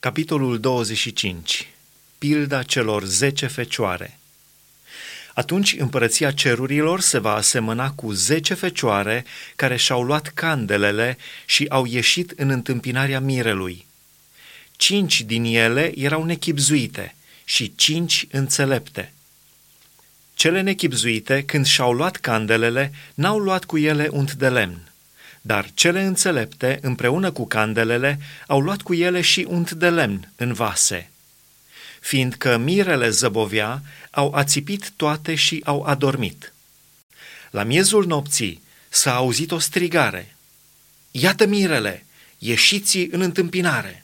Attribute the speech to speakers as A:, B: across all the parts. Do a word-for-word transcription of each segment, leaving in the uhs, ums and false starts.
A: Capitolul douăzeci și cinci. Pilda celor zece fecioare. Atunci împărăția cerurilor se va asemăna cu zece fecioare care și-au luat candelele și au ieșit în întâmpinarea mirelui. Cinci din ele erau nechibzuite și cinci înțelepte. Cele nechibzuite, când și-au luat candelele, n-au luat cu ele unt de lemn, dar cele înțelepte, împreună cu candelele, au luat cu ele și unt de lemn în vase. Fiindcă mirele zăbovea, au ațipit toate și au adormit. La miezul nopții s-a auzit o strigare: „Iată mirele, ieșiți în întâmpinare!”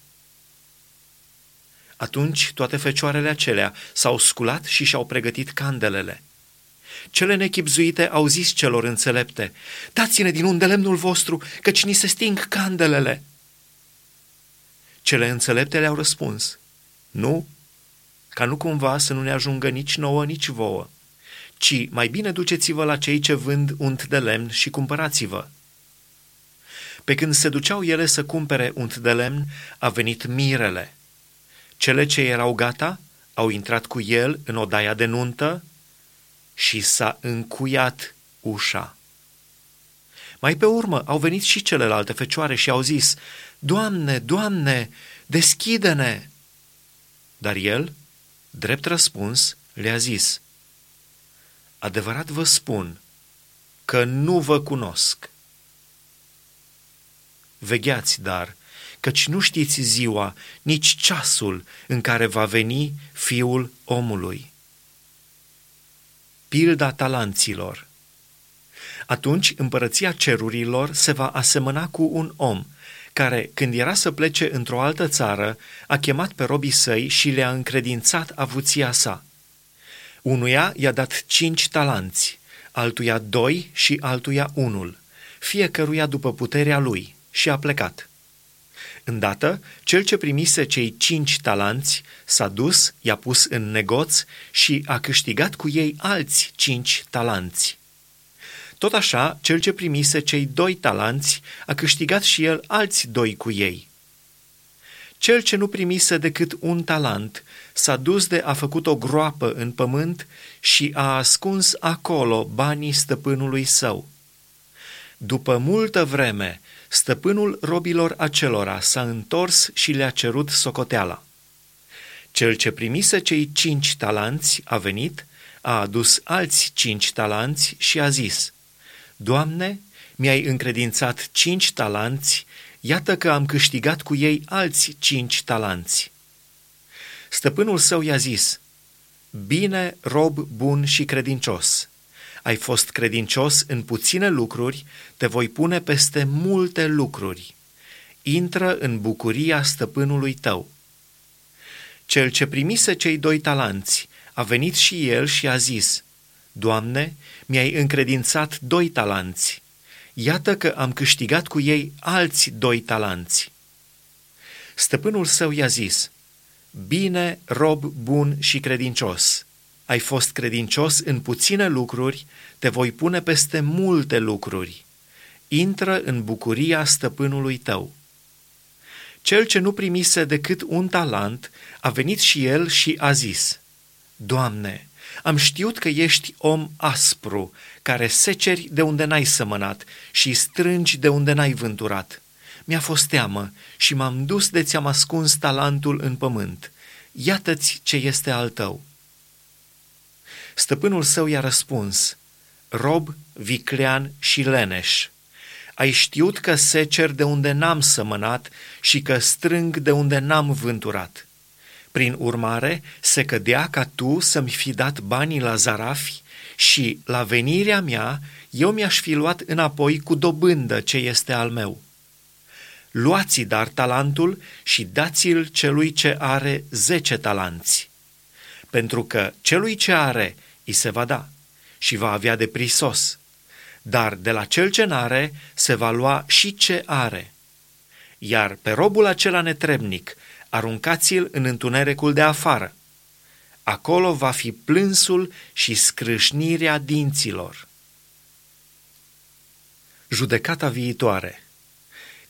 A: Atunci toate fecioarele acelea s-au sculat și și-au pregătit candelele. Cele nechibzuite au zis celor înțelepte: „Dați-ne din unde lemnul vostru, căci ni se sting candelele.” Cele înțelepte le-au răspuns: „Nu, ca nu cumva să nu ne ajungă nici nouă, nici vouă, ci mai bine duceți-vă la cei ce vând unt de lemn și cumpărați-vă.” Pe când se duceau ele să cumpere unt de lemn, a venit mirele. Cele ce erau gata au intrat cu el în odaia de nuntă și s-a încuiat ușa. Mai pe urmă au venit și celelalte fecioare și au zis: „Doamne, Doamne, deschide-ne!” Dar el, drept răspuns, le-a zis: „Adevărat vă spun că nu vă cunosc. Vegheați, dar, căci nu știți ziua, nici ceasul în care va veni Fiul omului.” Pilda talanților. Atunci împărăția cerurilor se va asemăna cu un om care, când era să plece într-o altă țară, a chemat pe robii săi și le-a încredințat avuția sa. Unuia i-a dat cinci talanți, altuia doi și altuia unul, fiecăruia după puterea lui, și a plecat. Îndată, cel ce primise cei cinci talanți s-a dus, i-a pus în negoț și a câștigat cu ei alți cinci talanți. Tot așa, cel ce primise cei doi talanți a câștigat și el alți doi cu ei. Cel ce nu primise decât un talent s-a dus de a făcut o groapă în pământ și a ascuns acolo banii stăpânului său. După multă vreme, stăpânul robilor acelora s-a întors și le-a cerut socoteala. Cel ce primise cei cinci talanți a venit, a adus alți cinci talanți și a zis: „Doamne, mi-ai încredințat cinci talanți, iată că am câștigat cu ei alți cinci talanți.” Stăpânul său i-a zis: „Bine, rob bun și credincios! Ai fost credincios în puține lucruri, te voi pune peste multe lucruri. Intră în bucuria stăpânului tău.” Cel ce primise cei doi talanți a venit și el și a zis: „Doamne, mi-ai încredințat doi talanți, iată că am câștigat cu ei alți doi talanți.” Stăpânul său i-a zis: „Bine, rob bun și credincios! Ai fost credincios în puține lucruri, te voi pune peste multe lucruri. Intră în bucuria stăpânului tău.” Cel ce nu primise decât un talent a venit și el și a zis: „Doamne, am știut că ești om aspru, care seceri de unde n-ai sămănat și strângi de unde n-ai vânturat. Mi-a fost teamă și m-am dus de ți-am ascuns talentul în pământ. Iată-ți ce este al tău.” Stăpânul său i-a răspuns: „Rob viclean și leneș, ai știut că secer de unde n-am sămănat și că strâng de unde n-am vânturat. Prin urmare, se cădea ca tu să-mi fi dat banii la zarafi și, la venirea mea, eu mi-aș fi luat înapoi cu dobândă ce este al meu. Luați dar talentul și dați-l celui ce are zece talanți, pentru că celui ce are îi se va da și va avea de prisos, dar de la cel ce n-are se va lua și ce are. Iar pe robul acela netrebnic aruncați-l în întunericul de afară. Acolo va fi plânsul și scrâșnirea dinților.” Judecata viitoare.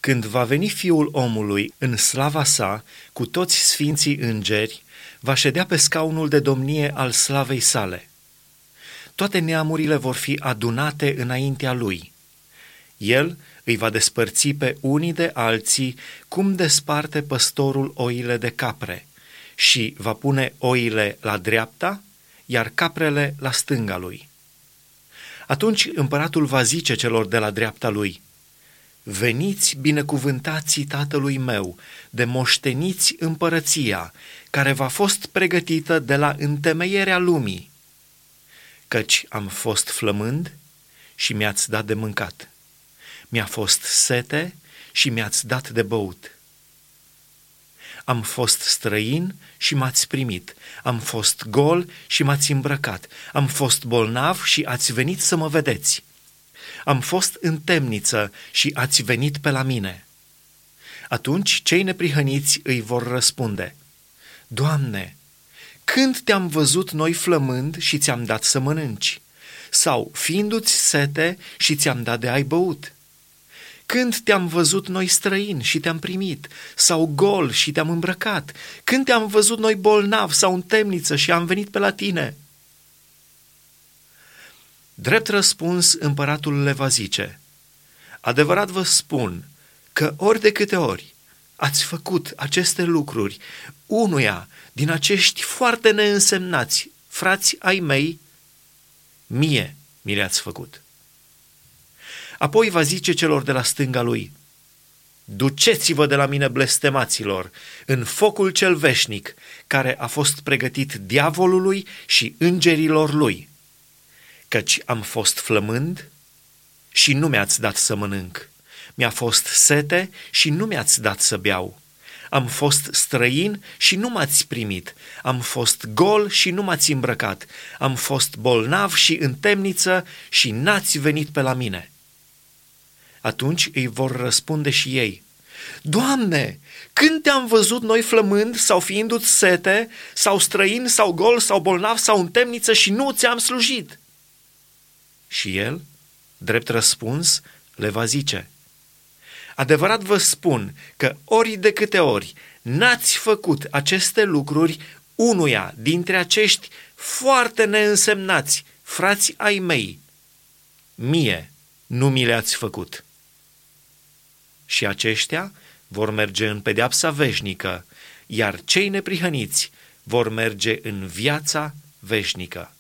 A: Când va veni Fiul omului în slava sa, cu toți sfinții îngeri, va ședea pe scaunul de domnie al slavei sale. Toate neamurile vor fi adunate înaintea lui. El îi va despărți pe unii de alții, cum desparte păstorul oile de capre, și va pune oile la dreapta, iar caprele la stânga lui. Atunci împăratul va zice celor de la dreapta lui: veniți binecuvântații tatălui meu, de moșteniți împărăția, care v-a fost pregătită de la întemeierea lumii. Căci am fost flămând și mi-ați dat de mâncat. Mi-a fost sete și mi-ați dat de băut. Am fost străin și m-ați primit. Am fost gol și m-ați îmbrăcat. Am fost bolnav și ați venit să mă vedeți. Am fost în temniță și ați venit pe la mine. Atunci cei neprihăniți îi vor răspunde: Doamne, când te-am văzut noi flămând și ți-am dat să mănânci? Sau fiindu-ți sete și ți-am dat de ai băut? Când te-am văzut noi străin și te-am primit? Sau gol și te-am îmbrăcat? Când te-am văzut noi bolnav sau în temniță și am venit pe la tine? Drept răspuns, împăratul le va zice: adevărat vă spun că ori de câte ori ați făcut aceste lucruri unuia din acești foarte neînsemnați frați ai mei, mie mi le-ați făcut. Apoi va zice celor de la stânga lui: duceți-vă de la mine, blestemaților, în focul cel veșnic, care a fost pregătit diavolului și îngerilor lui. Căci am fost flămând și nu mi-ați dat să mănânc, mi-a fost sete și nu mi-ați dat să beau, am fost străin și nu m-ați primit, am fost gol și nu m-ați îmbrăcat, am fost bolnav și în temniță și n-ați venit pe la mine. Atunci îi vor răspunde și ei: Doamne, când te-am văzut noi flămând sau fiindu-ți sete, sau străin, sau gol, sau bolnav, sau în temniță și nu ți-am slujit? Și el, drept răspuns, le va zice: adevărat vă spun că ori de câte ori n-ați făcut aceste lucruri unuia dintre acești foarte neînsemnați frați ai mei, mie nu mi le-ați făcut. Și aceștia vor merge în pedeapsa veșnică, iar cei neprihăniți vor merge în viața veșnică.